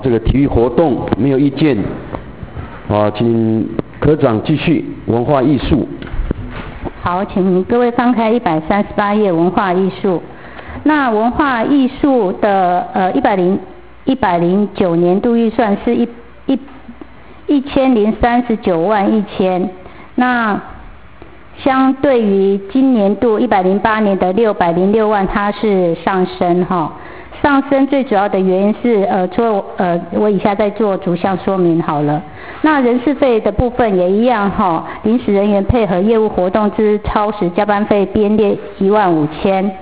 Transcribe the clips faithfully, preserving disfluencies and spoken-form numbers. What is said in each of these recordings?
这个体育活动没有意见，啊，请科长继续文化艺术。 好，请各位翻开一百三十八页文化艺术。那文化艺术的呃一百零一百零九年度预算是一一一千零三十九万一千，那相对于今年度一百零八年的六百零六万，它是上升哈。上升最主要的原因是呃，除了呃，我以下再做逐项说明好了。那人事费的部分也一样哈，临时人员配合业务活动之超时加班费编列一万五千。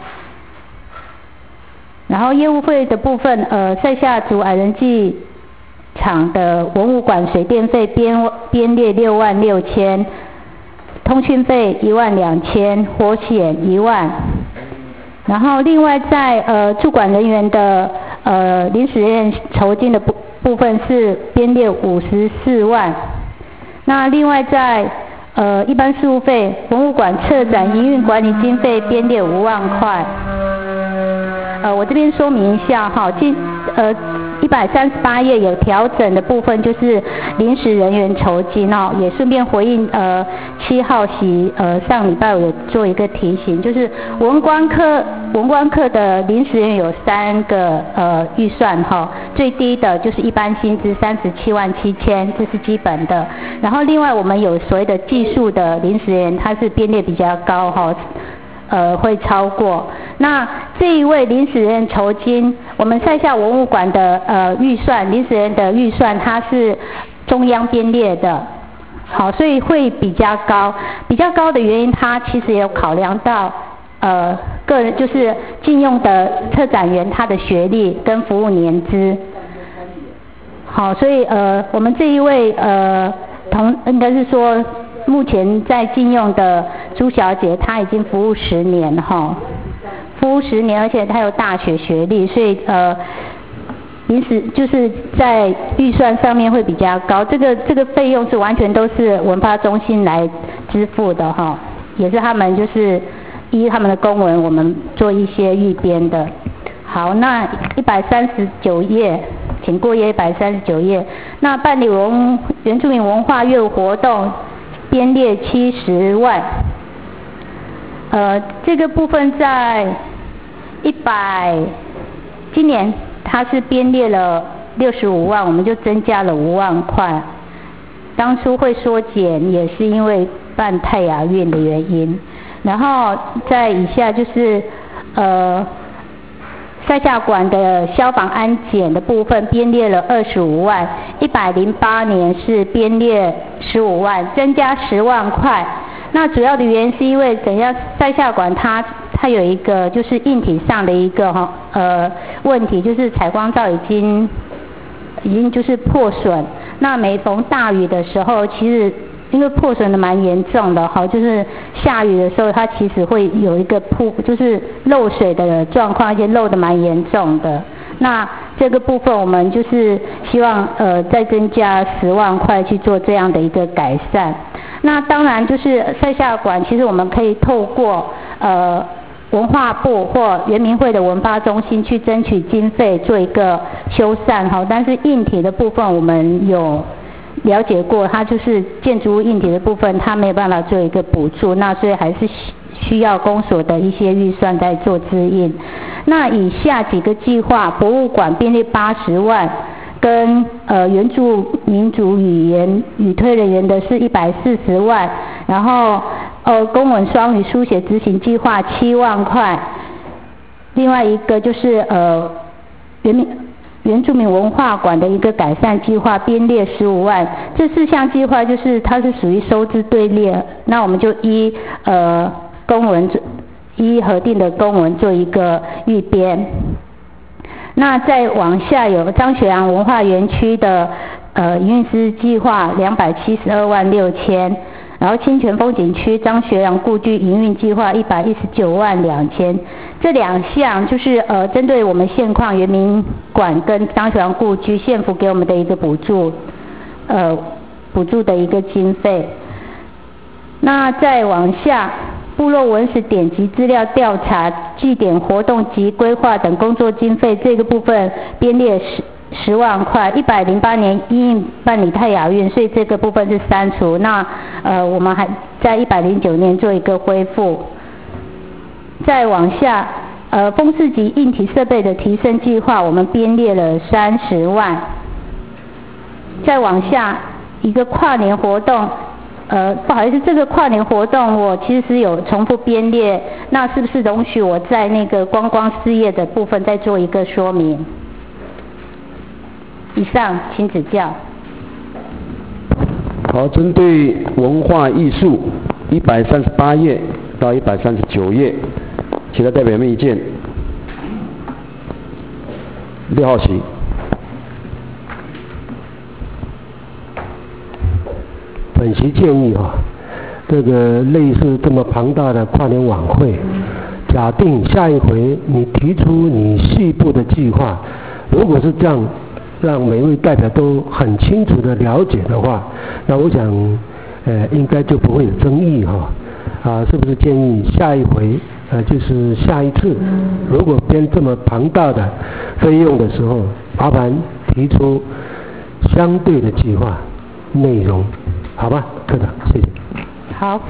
然后业务费的部分，呃，塞夏族矮人祭场的文物馆水电费编编列六万六千，通讯费一万两千，火险一万。然后另外在呃驻馆人员的呃临时人员酬金的部部分是编列五十四万。那另外在呃一般事务费、文物馆策展营运管理经费编列五万块。呃，我这边说明一下哈，今呃一百三十八页有调整的部分，就是临时人员酬金哦，也顺便回应呃七号席呃上礼拜我有做一个提醒，就是文观科文观课的临时人员有三个呃预算哈，最低的就是一般薪资三十七万七千，这是基本的。然后另外我们有所谓的技术的临时人员，它是编列比较高哈。呃，会超过。那这一位临时人酬金，我们塞夏文物馆的呃预算，临时人的预算，它是中央编列的，好，所以会比较高。比较高的原因，它其实也有考量到呃个人，就是禁用的策展员他的学历跟服务年资。好，所以呃，我们这一位呃同应该是说。目前在禁用的朱小姐，她已经服务十年哈，服务十年，而且她有大学学历，所以呃，临时就是在预算上面会比较高。这个这个费用是完全都是文化中心来支付的哈，也是他们就是依他们的公文，我们做一些预编的。好，那一百三十九页，请过页一百三十九页。那办理文原住民文化乐舞活动。编列七十万，呃，这个部分在一百，今年它是编列了六十五万，我们就增加了五万块。当初会缩减也是因为办泰雅运的原因。然后在以下就是呃塞夏馆的消防安检的部分编列了二十五万，一百零八年是编列十五万，增加十万块。那主要的原因是因为等一下塞夏馆它它有一个就是硬体上的一个哈呃问题，就是采光罩已经已经就是破损。那每逢大雨的时候，其实因为破损的蛮严重的哈，就是下雨的时候它其实会有一个铺，就是漏水的状况，而且漏的蛮严重的。那这个部分我们就是希望呃再增加十万块去做这样的一个改善。那当然就是塞夏馆，其实我们可以透过呃文化部或原民会的文发中心去争取经费做一个修缮哈，但是硬体的部分我们有了解过，它就是建筑物硬体的部分，它没有办法做一个补助，那所以还是需要公所的一些预算在做支应。那以下几个计划，博物馆编列八十万，跟呃原住民族语言语推人员的是一百四十万，然后呃公文双语书写执行计划七万块，另外一个就是呃原民。原住民文化馆的一个改善计划编列十五万，这四项计划就是它是属于收支队列，那我们就依呃公文依核定的公文做一个预编。那再往下有张学良文化园区的呃营运师计划两百七十二万六千，然后清泉风景区张学良故居营运计划一百一十九万两千。这两项就是呃针对我们现况原民馆跟张学良故居县府给我们的一个补助，呃补助的一个经费。那再往下，部落文史典籍资料调查、祭典活动及规划等工作经费这个部分编列十十万块，一百零八年因应办理泰雅运，所以这个部分是删除。那呃，我们还在一百零九年做一个恢复。再往下，呃，风势及硬体设备的提升计划，我们编列了三十万。再往下，一个跨年活动。呃，不好意思，这个跨年活动我其实是有重复编列，那是不是容许我在那个观光事业的部分再做一个说明？以上，请指教。 好，针对文化艺术一百三十八页到一百三十九页，其他代表有没有意见？六号席。 本席建议啊，这个类似这么庞大的跨年晚会，假定下一回你提出你细部的计划，如果是这样，让每位代表都很清楚的了解的话，那我想，呃，应该就不会有争议哈。啊，是不是建议下一回，呃，就是下一次，如果编这么庞大的费用的时候，麻烦提出相对的计划内容。好吧，科长，谢谢。 好。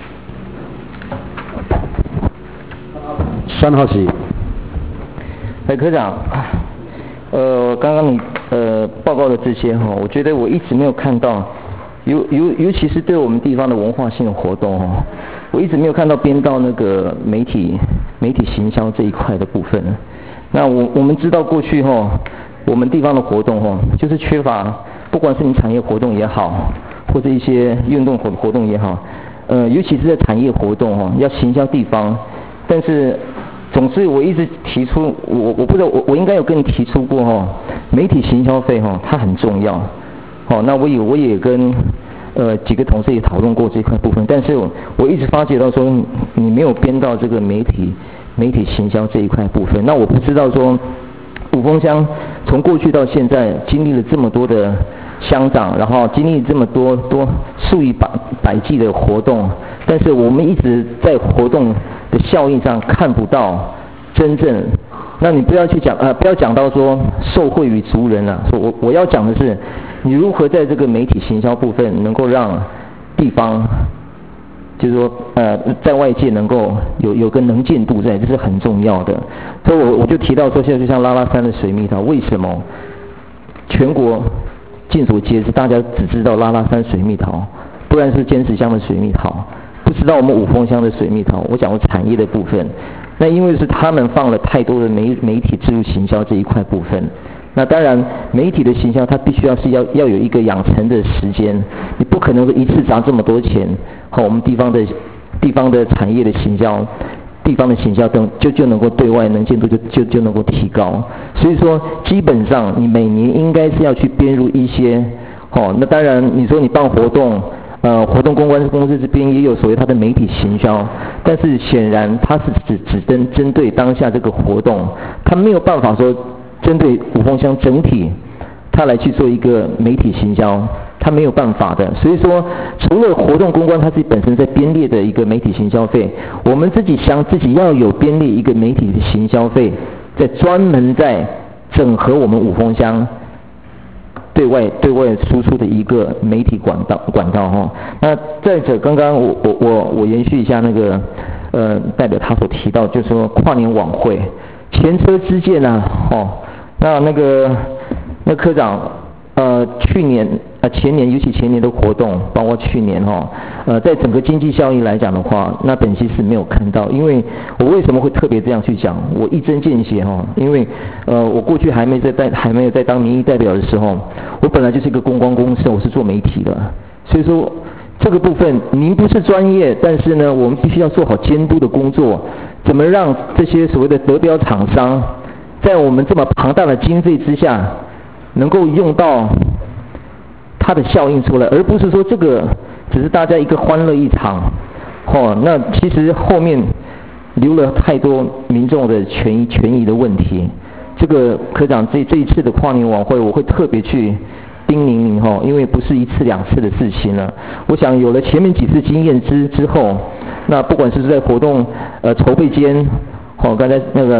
三号席。 哎，科长，呃，刚刚你呃报告的这些哈，我觉得我一直没有看到，尤尤尤其是对我们地方的文化性的活动哦，我一直没有看到编到那个媒体媒体行销这一块的部分。那我我们知道过去哈，我们地方的活动哈，就是缺乏，不管是你产业活动也好。或者一些运动活活动也好，呃，尤其是在产业活动哈，要行销地方，但是总之我一直提出，我我不知道我我应该有跟你提出过哈，媒体行销费哈，它很重要，好，那我也我也跟呃几个同事也讨论过这块部分，但是我我一直发觉到说你没有编到这个媒体媒体行销这一块部分，那我不知道说五峰乡从过去到现在经历了这么多的。乡长，然后经历这么多多数以百百计的活动，但是我们一直在活动的效益上看不到真正。那你不要去讲呃，不要讲到说受惠于族人啊，说我我要讲的是，你如何在这个媒体行销部分能够让地方，就是说呃，在外界能够有有个能见度在，这是很重要的。所以我我就提到说，现在就像拉拉山的水蜜桃，为什么全国？尽所皆知，大家只知道拉拉山水蜜桃，不然是尖石乡的水蜜桃，不知道我们五峰乡的水蜜桃。我讲过产业的部分，那因为是他们放了太多的媒媒体植入行销这一块部分。那当然，媒体的行销它必须要是要要有一个养成的时间，你不可能一次砸这么多钱。和我们地方的地方的产业的行销。地方的行销等就就能够对外能见度就就就能够提高，所以说基本上你每年应该是要去编入一些，哦，那当然你说你办活动，呃，活动公关公司这边也有所谓它的媒体行销，但是显然它是只只针针对当下这个活动，它没有办法说针对五峰乡整体，它来去做一个媒体行销。它没有办法的，所以说除了活动公关它自己本身在编列的一个媒体行销费，我们自己想自己要有编列一个媒体的行销费，在专门在整合我们五峰乡对外对外输出的一个媒体管道管道哈。那再者，刚刚我我我我延续一下那个呃代表他所提到，就是说跨年晚会前车之鉴啊，哦，那那个那科长。呃，去年呃前年，尤其前年的活动，包括去年哈、哦，呃，在整个经济效益来讲的话，那本期是没有看到。因为我为什么会特别这样去讲？我一针见血哈、哦，因为呃，我过去还没在带还没有在当民意代表的时候，我本来就是一个公关公司，我是做媒体的，所以说这个部分您不是专业，但是呢，我们必须要做好监督的工作，怎么让这些所谓的得标厂商，在我们这么庞大的经费之下。能够用到它的效应出来，而不是说这个只是大家一个欢乐一场，哦，那其实后面留了太多民众的权益权益的问题。这个科长这这一次的跨年晚会，我会特别去叮咛您哈，因为不是一次两次的事情了。我想有了前面几次经验之之后，那不管是在活动呃筹备间，哦，刚才那个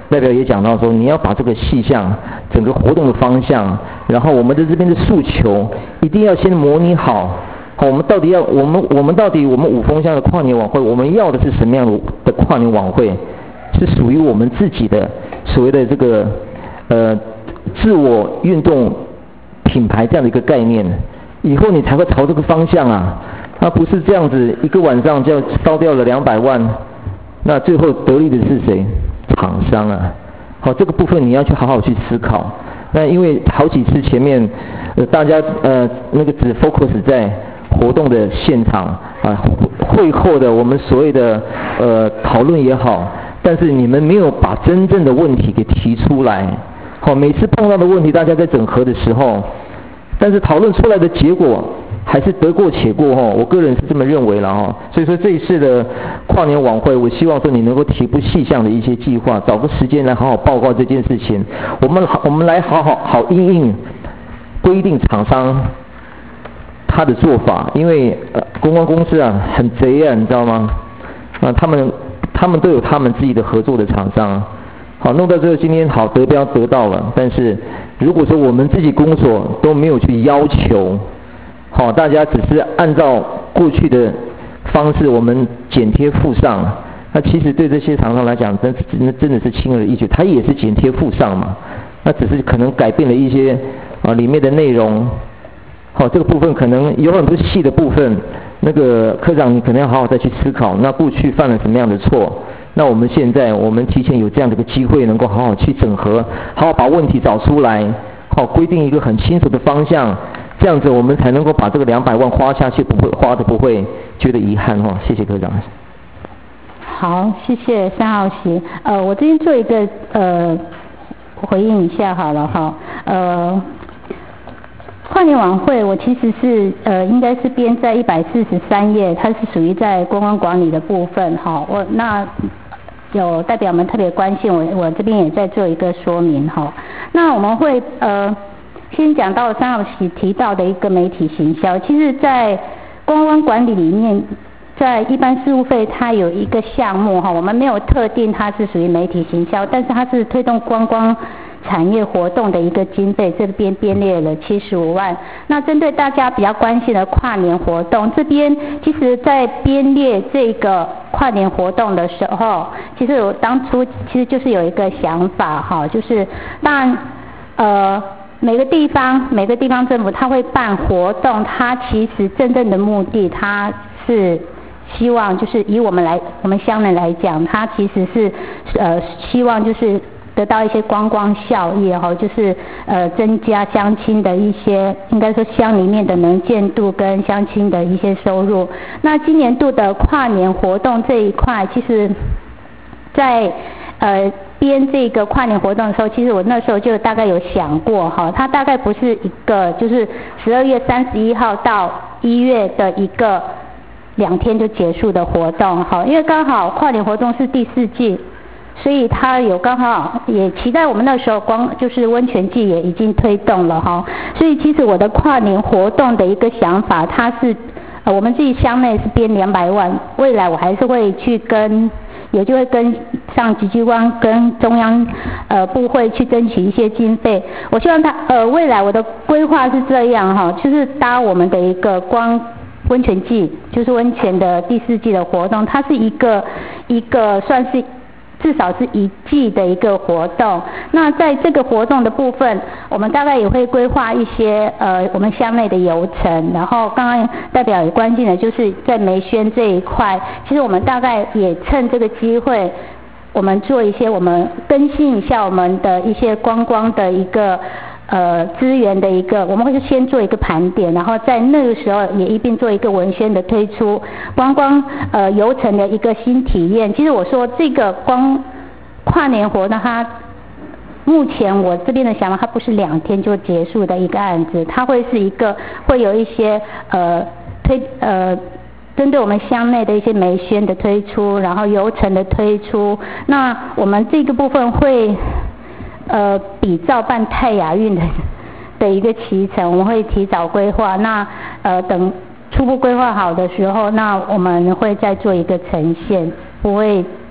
代表也讲到说，你要把这个细项、整个活动的方向，然后我们的这边的诉求，一定要先模拟好。好，我们到底要我们我们到底我们五峰乡的跨年晚会，我们要的是什么样的的跨年晚会？是属于我们自己的所谓的这个呃自我运动品牌这样的一个概念，以后你才会朝这个方向啊，而不是这样子一个晚上就烧掉了两百万，那最后得利的是谁？厂商啊。好，这个部分你要去好好去思考。那因为好几次前面呃大家呃那个只 focus 在活动的现场啊，会后的我们所谓的呃讨论也好，但是你们没有把真正的问题给提出来。好，每次碰到的问题，大家在整合的时候，但是讨论出来的结果还是得过且过哈。我个人是这么认为了哈。所以说这一次的跨年晚会，我希望说你能够提出细项的一些计划，找个时间来好好报告这件事情。我们好，我们来好好好因应规定厂商他的做法，因为呃公关公司啊很贼啊，你知道吗？啊，他们他们都有他们自己的合作的厂商。好，弄到最后今天好得标得到了，但是如果说我们自己公所都没有去要求，好，大家只是按照过去的方式我们剪贴附上，那其实对这些厂商来讲，真真真的是轻而易举，他也是剪贴附上嘛，那只是可能改变了一些啊里面的内容。好，这个部分可能有很多细的部分，那个科长你可能要好好再去思考，那过去犯了什么样的错？那我们现在我们提前有这样的一个机会，能够好好去整合，好好把问题找出来，好规定一个很清楚的方向，这样子我们才能够把这个两百万花下去，不会花的不会觉得遗憾哈。谢谢科长。 好，谢谢三号席。呃，我这边做一个呃回应一下好了哈。呃，跨年晚会我其实是呃应该是编在一百四十三页，它是属于在观光管理的部分哈。我那有代表们特别关心我，我这边也在做一个说明哈。那我们会呃先讲到三号席提到的一个媒体行销，其实在观光管理里面，在一般事务费它有一个项目哈，我们没有特定它是属于媒体行销，但是它是推动观光产业活动的一个经费，这边编列了七十五万。那针对大家比较关心的跨年活动，这边其实在编列这个跨年活动的时候，其实我当初其实就是有一个想法哈，就是当然呃每个地方每个地方政府它会办活动，它其实真正的目的它是希望就是以我们来我们乡人来讲，它其实是呃希望就是得到一些观光效益哈，就是呃增加乡亲的一些应该说乡里面的能见度跟乡亲的一些收入。那今年度的跨年活动这一块，其实在呃编这个跨年活动的时候，其实我那时候就大概有想过哈，它大概不是一个就是十二月三十一号到一月的一个两天就结束的活动哈，因为刚好跨年活动是第四季。所以它有刚好也期待我们那时候光就是温泉季也已经推动了哈，所以其实我的跨年活动的一个想法，它是呃我们自己乡内是编两百万，未来我还是会去跟也就会跟上级机关跟中央呃部会去争取一些经费。我希望它呃未来我的规划是这样哈，就是搭我们的一个光温泉季，就是温泉的第四季的活动，它是一个一个算是。至少是一季的一个活动。那在这个活动的部分，我们大概也会规划一些呃我们乡内的游程。然后刚刚代表有关心的就是在梅轩这一块，其实我们大概也趁这个机会，我们做一些我们更新一下我们的一些观光的一个。呃，资源的一个，我们会先做一个盘点，然后在那个时候也一并做一个文宣的推出，观光呃游程的一个新体验。其实我说这个光跨年活动，它目前我这边的想法，它不是两天就结束的一个案子，它会是一个会有一些呃推呃。针对我们乡内的一些媒宣的推出，然后游程的推出，那我们这个部分会。呃，比照办泰雅运的的一个期程，我们会提早规划。那呃，等初步规划好的时候，那我们会再做一个呈现，不会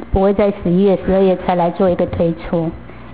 不会在十一月、十二月才来做一个推出。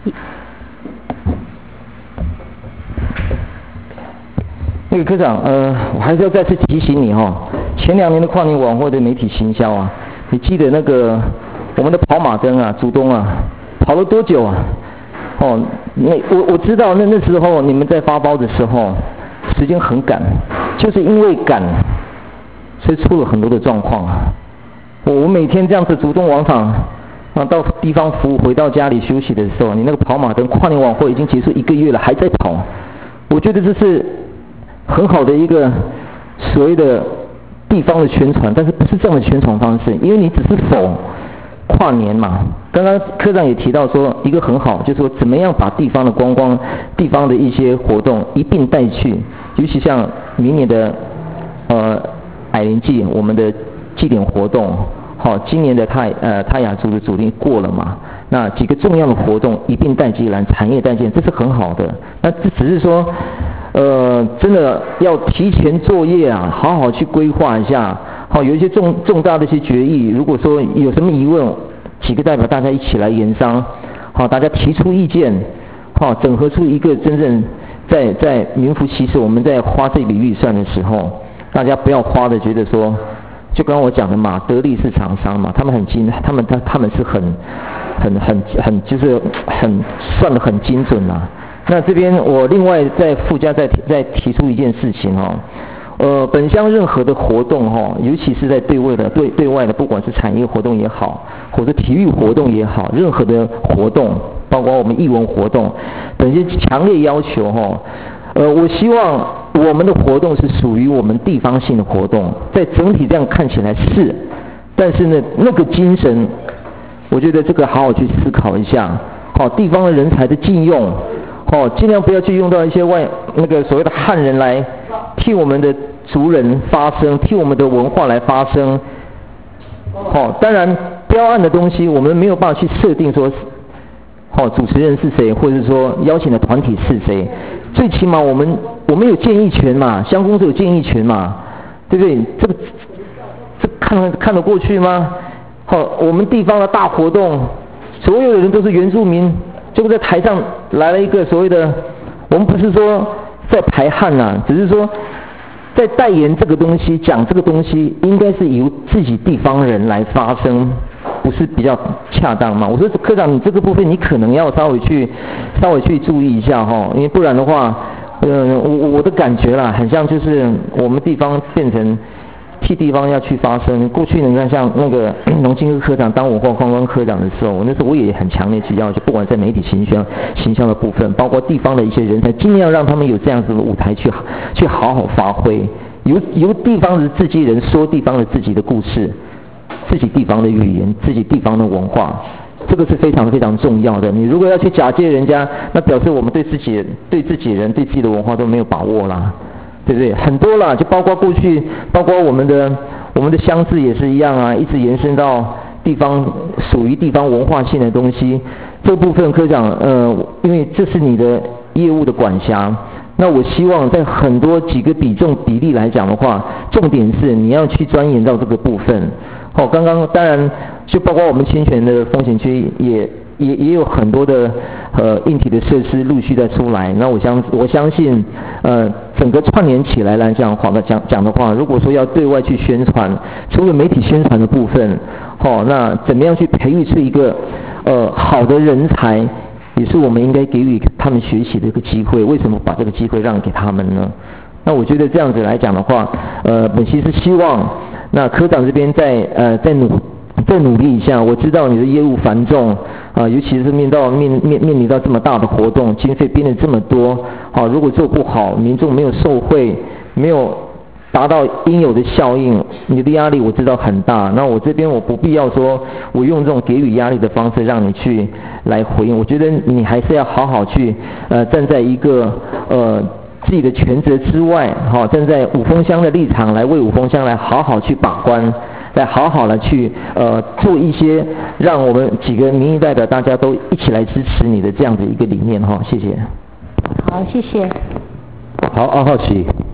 那个科长，呃，我还是要再次提醒你哈、哦，前两年的跨年晚会的媒体行销啊，你记得那个我们的跑马灯啊，竹东啊，跑了多久啊？哦，那我我知道那那时候你们在发包的时候，时间很赶，就是因为赶，所以出了很多的状况啊。我我每天这样子竹东往返啊，到地方服务，回到家里休息的时候，你那个跑马灯跨年晚会已经结束一个月了，还在跑。我觉得这是很好的一个所谓的地方的宣传，但是不是这样的宣传方式，因为你只是否跨年嘛。刚刚科长也提到说，一个很好，就是说怎么样把地方的观光、地方的一些活动一并带去，尤其像明年的呃矮灵祭，我们的祭典活动，好、哦，今年的泰呃泰雅族的主题过了嘛，那几个重要的活动一并带进来，产业带进，这是很好的。那这只是说。呃，真的要提前作业啊，好好去规划一下。好，有一些重重大的一些决议，如果说有什么疑问，几个代表大家一起来研商，好，大家提出意见，好，整合出一个真正在在名副其实我们在花这笔预算的时候，大家不要花的觉得说，就刚刚我讲的嘛，得利是厂商嘛，他们很精，他们他他们是很很很很就是很算得很精准啊。那这边我另外再附加再再提出一件事情哦，呃，本乡任何的活动哈、哦，尤其是在对外的对对外的，不管是产业活动也好，或者体育活动也好，任何的活动，包括我们艺文活动，本些强烈要求哈、哦，呃，我希望我们的活动是属于我们地方性的活动，在整体这样看起来是，但是呢，那个精神，我觉得这个好好去思考一下，好，地方的人才的禁用。哦，尽量不要去用到一些外那个所谓的汉人来替我们的族人发声，替我们的文化来发声。哦，当然标案的东西我们没有办法去设定说，哦，主持人是谁，或者是说邀请的团体是谁。最起码我们我们有建议权嘛，乡公所有建议权嘛，对不对？这个这看看得过去吗？好、哦，我们地方的大活动，所有的人都是原住民。结果在台上来了一个所谓的，我们不是说在排汉呐、啊，只是说在代言这个东西，讲这个东西，应该是由自己地方人来发声，不是比较恰当吗？我说科长，你这个部分你可能要稍微去稍微去注意一下哈，因为不然的话，呃，我我的感觉啦，很像就是我们地方变成。替地方要去发声。过去你看像那个农经科科长当文化观光科长的时候，那时候我也很强烈去要求，不管在媒体行销、行销的部分，包括地方的一些人才，尽量让他们有这样子的舞台去去好好发挥，由由地方的自己人说地方的自己的故事，自己地方的语言，自己地方的文化。这个是非常非常重要的。你如果要去假借人家，那表示我们对自己、对自己人、对自己的文化都没有把握啦。对不对？很多啦，就包括过去，包括我们的我们的乡志也是一样啊，一直延伸到地方属于地方文化性的东西。这部分科长，呃，因为这是你的业务的管辖，那我希望在很多几个比重比例来讲的话，重点是你要去钻研到这个部分。好、哦，刚刚当然就包括我们侵权的风险区也。也也有很多的呃硬体的设施陆续在出来，那我相我相信呃整个串联起来来讲话的讲讲的话，如果说要对外去宣传，除了媒体宣传的部分，哦，那怎么样去培育出一个呃好的人才，也是我们应该给予他们学习的一个机会。为什么把这个机会让给他们呢？那我觉得这样子来讲的话，呃，本期是希望那科长这边在呃在努。再努力一下，我知道你的业务繁重啊、呃，尤其是面到面面面临到这么大的活动，经费编了这么多，啊，如果做不好，民众没有受惠，没有达到应有的效应，你的压力我知道很大。那我这边我不必要说，我用这种给予压力的方式让你去来回应，我觉得你还是要好好去呃站在一个呃自己的权责之外，好、哦、站在五峰乡的立场来为五峰乡来好好去把关。来好好的去呃做一些让我们几个民意代表大家都一起来支持你的这样的一个理念哈，谢谢。 好，谢谢。 好，二号起。